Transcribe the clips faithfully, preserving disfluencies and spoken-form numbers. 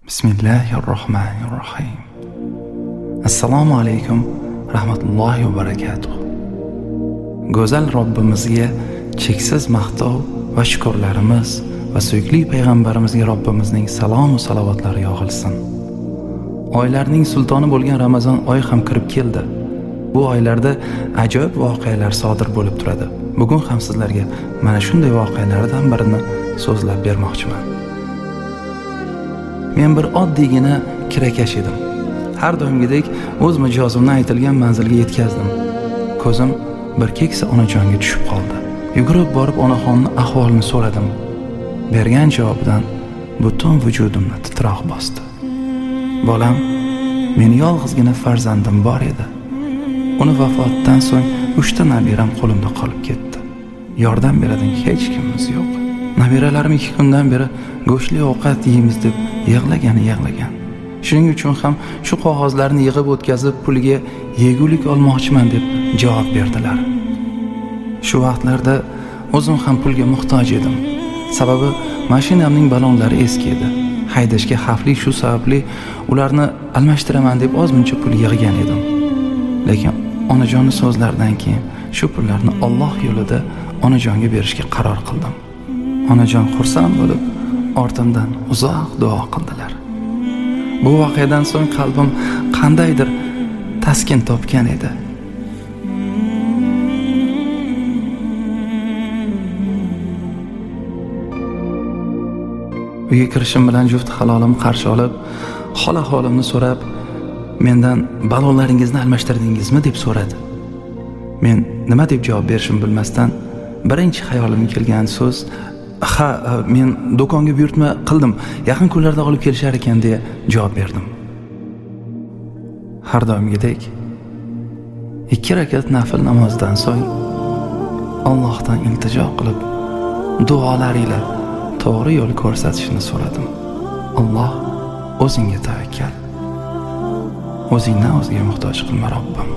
Bismillahirrohmanirrohim. Assalomu alaykum rahmatullohi va barakatuh. Go'zal Robbimizga cheksiz maqtov va shukrlarimiz va suyukli payg'ambarimizga Robbimizning salom va salovatlari yog'ilsin. Oylarning sultoni bo'lgan Ramazon oyi ham kirib keldi. Bu oylarda ajoyib voqealar sodir bo'lib turadi. Bugun ham sizlarga mana shunday voqealardan birini so'zlab bermoqchiman. Men bir oddiygina kirakash edim. Har doimgidek o'z mijozimni aytilgan manzilga yetkazdim. Ko'zim bir keksa onajonga tushib qoldi. Yugurib borib onaxonning ahvolini so'radim. Bergan javobidan butun vujudimni titroq bosdi. Bolam, meni yolg'izgina farzandim bor edi. Uni vafotidan so'ng uchta nabiram qo'limda qolib ketdi. Yordam beradigan hech kimimiz yo'q. Nabiralarim ikki kundan beri go'shtli ovqat yeymiz deb yig'lagan yig'lagan. Shuning uchun ham shu qog'ozlarni yig'ib o'tkazib puliga yegulik olmoqchiman deb javob berdilar. Shu vaqtlarda o'zim ham pulga muhtoj edim. Sababi mashinamning ballonlari eski edi. Haydashga xavfli, shu sababli ularni almashtiraman deb ozmuncha pul yig'gan edim. Lekin onajonning so'zlaridan keyin shu pullarni Alloh yo'lida onajonga berishga qaror qildim. Onajon xursand bo'lib, ortimdan uzoq duo qildilar. Bu voqeadan so'ng qalbim qandaydir taskin topgan edi. Uyga kirishim bilan juft halolim qarshi olib, hol ahvolimni so'rab, mendan ballonlaringizni almashtirdingizmi deb so'radi. Men nima deb javob berishimni bilmasdan, birinchi xayolimga kelgan so'z "Ha, men do'konga buyurtma qildim. Yaqin kunlarda olib kelishar ekan" deya javob berdim. Har doimgidek ikki rakat nafil namozdan so'ng Allohdan iltijo qilib, duolaringlar to'g'ri yo'l ko'rsatishini so'radim. Alloh, o'zingga tavakkal. O'zingdan o'zga muhtoj qilma Robbim.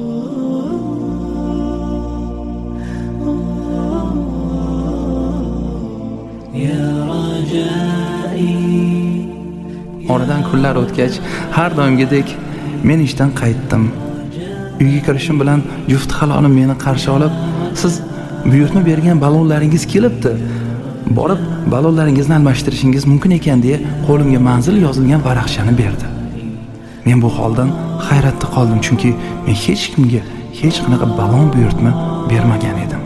Oradan kunlar o'tgach, har doimgidek men ishdan qaytdim. Uyga kirishim bilan juft halolim meni qarshi olib, "Siz buyurtma bergan ballonlaringiz kelibdi. Borib ballonlaringizni almashtirishingiz mumkin ekan" deya qo'limga manzil yozilgan varaqchani berdi. Men bu holdan hayratda qoldim, chunki men hech kimga hech qanaqa ballon buyurtma bermagan edim.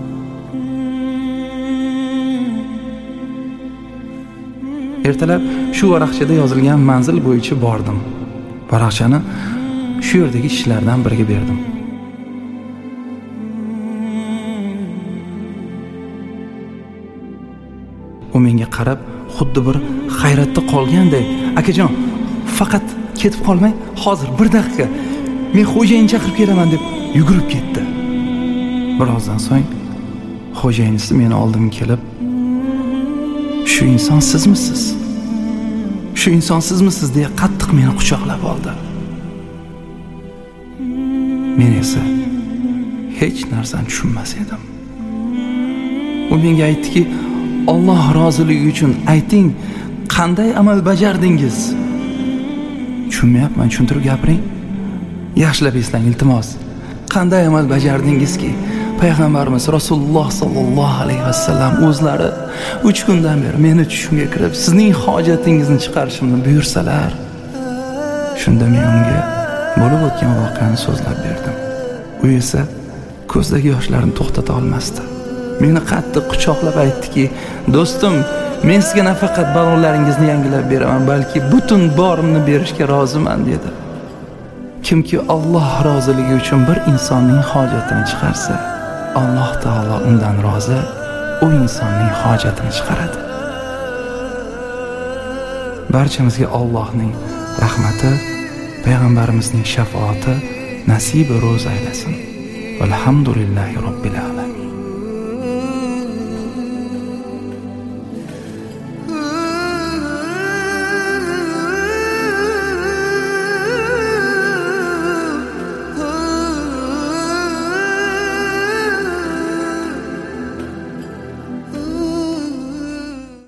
Ertalab shu varaqchada yozilgan manzil bo'yicha bordim. Varaqchani shu yerdagi ishchilardan biriga berdim. U menga qarab, xuddi bir hayratda qolganday, "Akajon, faqat ketib qolmang, hozir bir daqiqa. Men xo'jayinni chaqirib kelaman" deb yugurib ketdi. Birozdan so'ng xo'jayinisi meni oldimga kelib, "Shu inson sizmisiz? Shu inson sizmisiz?" deya qattiq meni quchoqlab oldi. Men esa hech narsani tushunmas edim. U menga aytdiki, "Alloh roziligi uchun ayting, qanday amal bajardingiz?" Tushunmayapman, tushuntirib gapiring. Yaxshilab eslang iltimos. Qanday amal bajardingizki, Payg'ambarimiz Rasululloh sallallohu alayhi vasallam o'zlari uch kundan beri meni tushimga kirib, sizning hojatingizni chiqarishimni buyursalar. Shunda men unga bo'lib o'tgan voqeani so'zlab berdim. U esa ko'zdagi yoshlarni to'xtata olmasdi. Meni qattiq quchoqlab aytdiki, "Do'stim, men sizga nafaqat ballonlaringizni yangilab beraman, balki butun borimni berishga roziman" dedi. Kimki Alloh roziligi uchun bir insonning hojatini chiqarsa, Alloh taolo undan rozi, u insonning hojatini chiqaradi. Barchamizga Allohning rahmati, payg'ambarimizning shafoati nasib ro'z aylasin. Alhamdulillahi robbil alamin.